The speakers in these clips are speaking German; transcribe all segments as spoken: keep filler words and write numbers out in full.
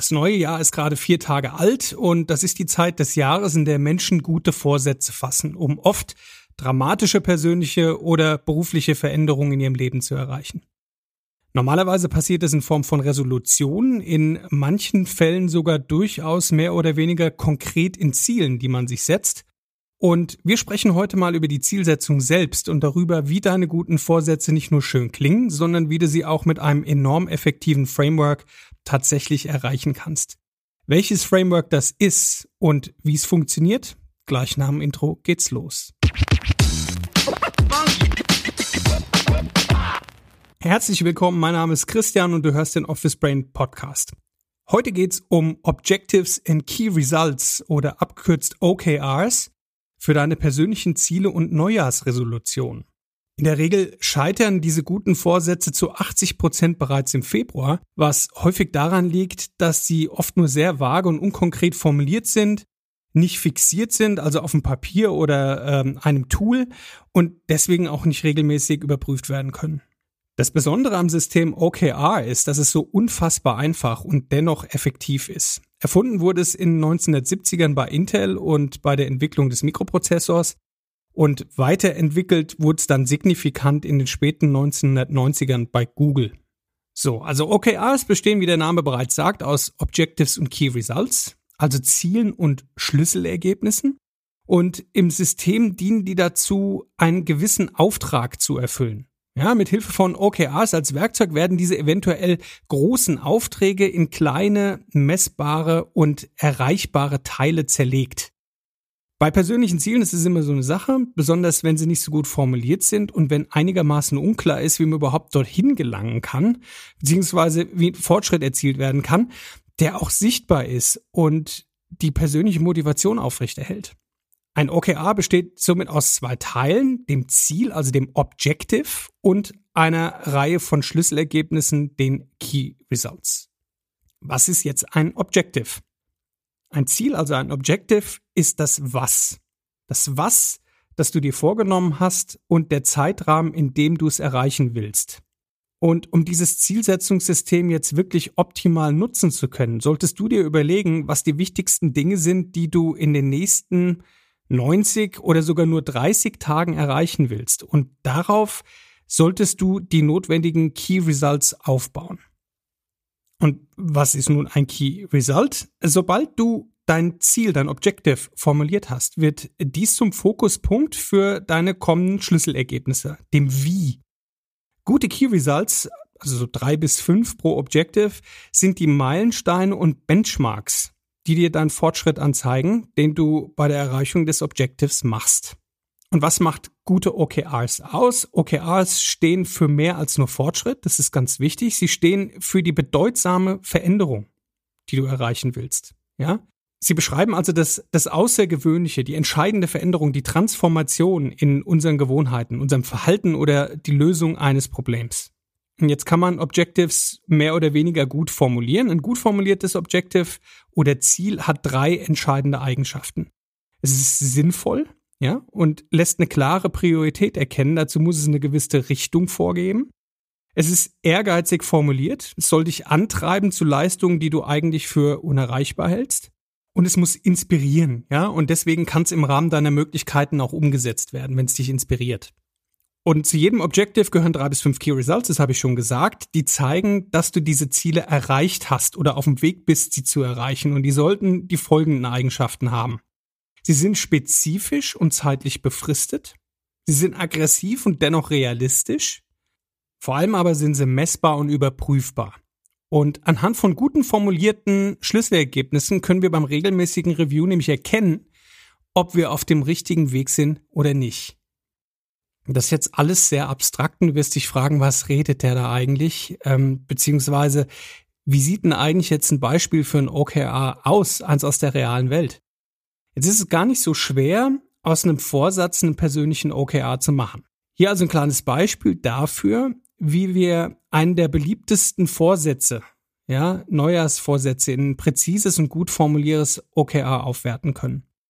Das neue Jahr ist gerade vier Tage alt und das ist die Zeit des Jahres, in der Menschen gute Vorsätze fassen, um oft dramatische persönliche oder berufliche Veränderungen in ihrem Leben zu erreichen. Normalerweise passiert es in Form von Resolutionen, in manchen Fällen sogar durchaus mehr oder weniger konkret in Zielen, die man sich setzt. Und wir sprechen heute mal über die Zielsetzung selbst und darüber, wie deine guten Vorsätze nicht nur schön klingen, sondern wie du sie auch mit einem enorm effektiven Framework tatsächlich erreichen kannst. Welches Framework das ist und wie es funktioniert, gleich nach dem Intro geht's los. Herzlich willkommen, mein Name ist Christian und du hörst den Office Brain Podcast. Heute geht's um Objectives and Key Results oder abgekürzt O K Rs für deine persönlichen Ziele und Neujahrsresolutionen. In der Regel scheitern diese guten Vorsätze zu achtzig Prozent bereits im Februar, was häufig daran liegt, dass sie oft nur sehr vage und unkonkret formuliert sind, nicht fixiert sind, also auf dem Papier oder ähm, einem Tool und deswegen auch nicht regelmäßig überprüft werden können. Das Besondere am System O K R ist, dass es so unfassbar einfach und dennoch effektiv ist. Erfunden wurde es in den neunzehnhundertsiebzigern bei Intel und bei der Entwicklung des Mikroprozessors und weiterentwickelt wurde es dann signifikant in den späten neunzehnhundertneunzigern bei Google. So, also O K Rs bestehen, wie der Name bereits sagt, aus Objectives und Key Results, also Zielen und Schlüsselergebnissen. Und im System dienen die dazu, einen gewissen Auftrag zu erfüllen. Ja, mit Hilfe von O K Rs als Werkzeug werden diese eventuell großen Aufträge in kleine, messbare und erreichbare Teile zerlegt. Bei persönlichen Zielen ist es immer so eine Sache, besonders wenn sie nicht so gut formuliert sind und wenn einigermaßen unklar ist, wie man überhaupt dorthin gelangen kann, beziehungsweise wie Fortschritt erzielt werden kann, der auch sichtbar ist und die persönliche Motivation aufrechterhält. Ein O K R besteht somit aus zwei Teilen, dem Ziel, also dem Objective, und einer Reihe von Schlüsselergebnissen, den Key Results. Was ist jetzt ein Objective? Ein Ziel, also ein Objective, ist das Was. Das Was, das du dir vorgenommen hast und der Zeitrahmen, in dem du es erreichen willst. Und um dieses Zielsetzungssystem jetzt wirklich optimal nutzen zu können, solltest du dir überlegen, was die wichtigsten Dinge sind, die du in den nächsten neunzig oder sogar nur dreißig Tagen erreichen willst. Und darauf solltest du die notwendigen Key Results aufbauen. Und was ist nun ein Key Result? Sobald du dein Ziel, dein Objective formuliert hast, wird dies zum Fokuspunkt für deine kommenden Schlüsselergebnisse, dem Wie. Gute Key Results, also so drei bis fünf pro Objective, sind die Meilensteine und Benchmarks, die dir deinen Fortschritt anzeigen, den du bei der Erreichung des Objectives machst. Und was macht gute O K Rs aus? O K Rs stehen für mehr als nur Fortschritt, das ist ganz wichtig. Sie stehen für die bedeutsame Veränderung, die du erreichen willst. Ja? Sie beschreiben also das, das Außergewöhnliche, die entscheidende Veränderung, die Transformation in unseren Gewohnheiten, unserem Verhalten oder die Lösung eines Problems. Und jetzt kann man Objectives mehr oder weniger gut formulieren. Ein gut formuliertes Objective oder Ziel hat drei entscheidende Eigenschaften. Es ist sinnvoll, ja, und lässt eine klare Priorität erkennen. Dazu muss es eine gewisse Richtung vorgeben. Es ist ehrgeizig formuliert. Es soll dich antreiben zu Leistungen, die du eigentlich für unerreichbar hältst. Und es muss inspirieren, ja, und deswegen kann es im Rahmen deiner Möglichkeiten auch umgesetzt werden, wenn es dich inspiriert. Und zu jedem Objective gehören drei bis fünf Key Results, das habe ich schon gesagt, die zeigen, dass du diese Ziele erreicht hast oder auf dem Weg bist, sie zu erreichen. Und die sollten die folgenden Eigenschaften haben. Sie sind spezifisch und zeitlich befristet. Sie sind aggressiv und dennoch realistisch. Vor allem aber sind sie messbar und überprüfbar. Und anhand von guten formulierten Schlüsselergebnissen können wir beim regelmäßigen Review nämlich erkennen, ob wir auf dem richtigen Weg sind oder nicht. Das ist jetzt alles sehr abstrakt und du wirst dich fragen, was redet der da eigentlich? Ähm, beziehungsweise, wie sieht denn eigentlich jetzt ein Beispiel für ein O K R aus, eins aus der realen Welt? Jetzt ist es gar nicht so schwer, aus einem Vorsatz einen persönlichen O K R zu machen. Hier also ein kleines Beispiel dafür, wie wir einen der beliebtesten Vorsätze, ja, Neujahrsvorsätze in ein präzises und gut formuliertes O K R aufwerten können.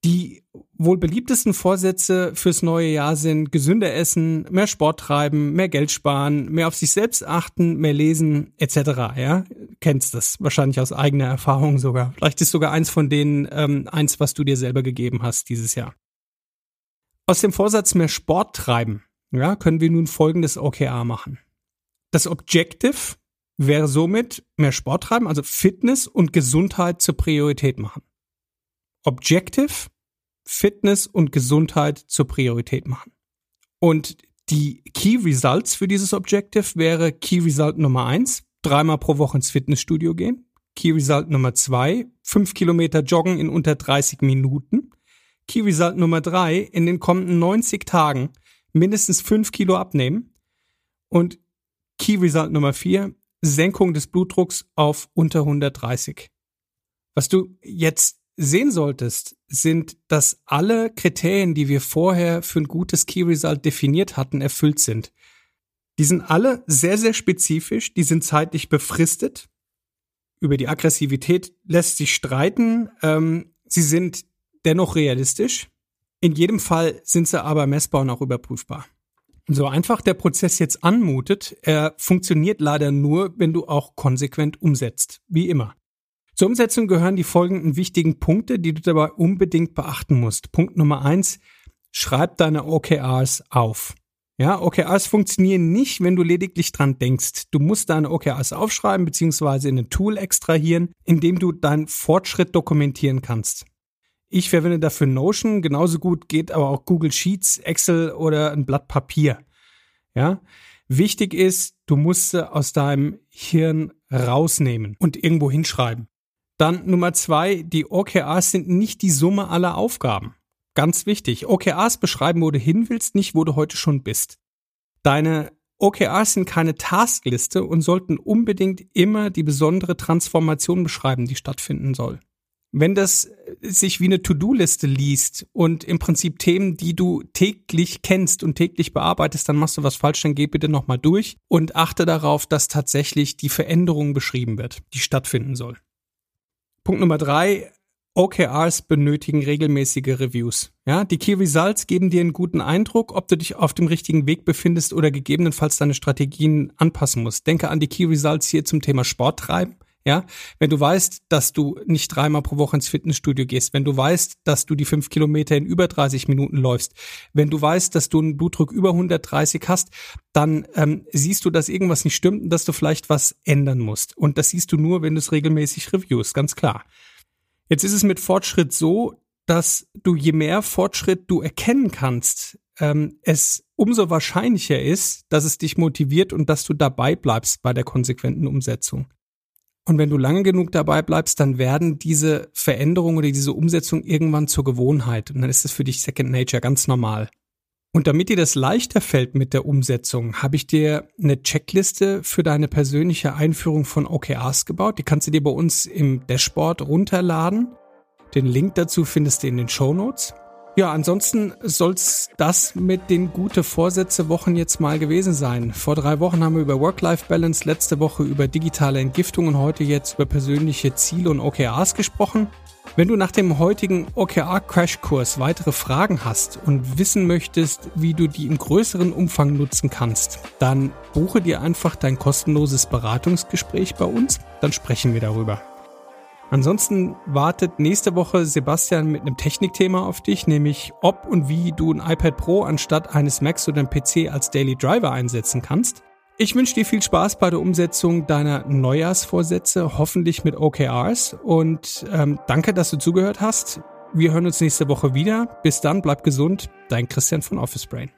Die wohl beliebtesten Vorsätze fürs neue Jahr sind gesünder essen, mehr Sport treiben, mehr Geld sparen, mehr auf sich selbst achten, mehr lesen et cetera. Ja, kennst das wahrscheinlich aus eigener Erfahrung sogar. Vielleicht ist sogar eins von denen ähm, eins, was du dir selber gegeben hast dieses Jahr. Aus dem Vorsatz mehr Sport treiben, ja, können wir nun folgendes O K R machen. Das Objective wäre somit mehr Sport treiben, also Fitness und Gesundheit zur Priorität machen. Objective, Fitness und Gesundheit zur Priorität machen. Und die Key Results für dieses Objective wäre Key Result Nummer eins, dreimal pro Woche ins Fitnessstudio gehen. Key Result Nummer zwei, fünf Kilometer joggen in unter dreißig Minuten. Key Result Nummer drei, in den kommenden neunzig Tagen mindestens fünf Kilo abnehmen. Und Key Result Nummer vier, Senkung des Blutdrucks auf unter hundertdreißig. Was du jetzt sehen solltest, sind, dass alle Kriterien, die wir vorher für ein gutes Key Result definiert hatten, erfüllt sind. Die sind alle sehr, sehr spezifisch, die sind zeitlich befristet. Über die Aggressivität lässt sich streiten. Ähm, sie sind dennoch realistisch. In jedem Fall sind sie aber messbar und auch überprüfbar. So einfach der Prozess jetzt anmutet, er funktioniert leider nur, wenn du auch konsequent umsetzt, wie immer. Zur Umsetzung gehören die folgenden wichtigen Punkte, die du dabei unbedingt beachten musst. Punkt Nummer eins, schreib deine O K Rs auf. Ja, O K Rs funktionieren nicht, wenn du lediglich dran denkst. Du musst deine O K Rs aufschreiben bzw. in ein Tool extrahieren, in dem du deinen Fortschritt dokumentieren kannst. Ich verwende dafür Notion, genauso gut geht aber auch Google Sheets, Excel oder ein Blatt Papier. Ja, wichtig ist, du musst sie aus deinem Hirn rausnehmen und irgendwo hinschreiben. Dann Nummer zwei, die O K Rs sind nicht die Summe aller Aufgaben. Ganz wichtig, O K Rs beschreiben, wo du hin willst, nicht wo du heute schon bist. Deine O K Rs sind keine Taskliste und sollten unbedingt immer die besondere Transformation beschreiben, die stattfinden soll. Wenn das sich wie eine To-Do-Liste liest und im Prinzip Themen, die du täglich kennst und täglich bearbeitest, dann machst du was falsch, dann geh bitte nochmal durch und achte darauf, dass tatsächlich die Veränderung beschrieben wird, die stattfinden soll. Punkt Nummer drei, O K Rs benötigen regelmäßige Reviews. Ja, die Key Results geben dir einen guten Eindruck, ob du dich auf dem richtigen Weg befindest oder gegebenenfalls deine Strategien anpassen musst. Denke an die Key Results hier zum Thema Sport treiben. Ja, wenn du weißt, dass du nicht dreimal pro Woche ins Fitnessstudio gehst, wenn du weißt, dass du die fünf Kilometer in über dreißig Minuten läufst, wenn du weißt, dass du einen Blutdruck über hundertdreißig hast, dann ähm, siehst du, dass irgendwas nicht stimmt und dass du vielleicht was ändern musst. Und das siehst du nur, wenn du es regelmäßig reviewst, ganz klar. Jetzt ist es mit Fortschritt so, dass du, je mehr Fortschritt du erkennen kannst, ähm, es umso wahrscheinlicher ist, dass es dich motiviert und dass du dabei bleibst bei der konsequenten Umsetzung. Und wenn du lange genug dabei bleibst, dann werden diese Veränderungen oder diese Umsetzung irgendwann zur Gewohnheit. Und dann ist es für dich Second Nature, ganz normal. Und damit dir das leichter fällt mit der Umsetzung, habe ich dir eine Checkliste für deine persönliche Einführung von O K Rs gebaut. Die kannst du dir bei uns im Dashboard runterladen. Den Link dazu findest du in den Shownotes. Ja, ansonsten soll's das mit den gute Vorsätze Wochen jetzt mal gewesen sein. Vor drei Wochen haben wir über Work-Life-Balance, letzte Woche über digitale Entgiftung und heute jetzt über persönliche Ziele und O K Rs gesprochen. Wenn du nach dem heutigen O K R-Crashkurs weitere Fragen hast und wissen möchtest, wie du die im größeren Umfang nutzen kannst, dann buche dir einfach dein kostenloses Beratungsgespräch bei uns, dann sprechen wir darüber. Ansonsten wartet nächste Woche Sebastian mit einem Technikthema auf dich, nämlich ob und wie du ein iPad Pro anstatt eines Macs oder einem P C als Daily Driver einsetzen kannst. Ich wünsche dir viel Spaß bei der Umsetzung deiner Neujahrsvorsätze, hoffentlich mit O K Rs und ähm, danke, dass du zugehört hast. Wir hören uns nächste Woche wieder. Bis dann, bleib gesund, dein Christian von Office Brain.